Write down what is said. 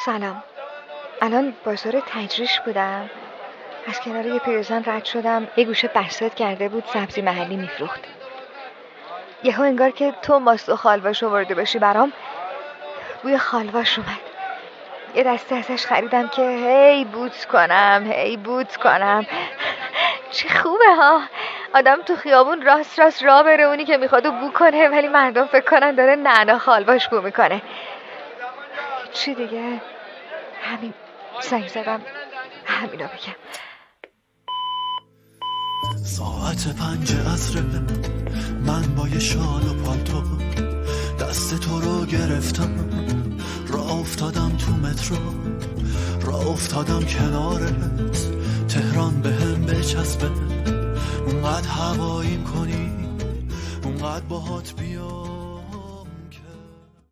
سلام. الان بازار تجریش بودم، از کنار یه پیرزن رد شدم، یه گوشه بساط کرده بود سبزی محلی میفروخت. یهو انگار که تو ماست و خالواش آورده باشی برام، بوی خالواش اومد. یه دسته ازش خریدم که هی بوت کنم. چه خوبه ها، آدم تو خیابون راست راه بره، اونی که میخواد بو کنه، ولی مردم فکر کنن داره نعنا خالواش بو میکنه. چی دیگه؟ همین، زنگ زدم همینا بگم. ساعت 5 عصر، من با یه شال و پالتو دست تو رو گرفتم، راه افتادم تو مترو، راه افتادم کنارت، تهران به هم بچسبه، اونقدر هواییم کنی، اونقدر باهات بیا.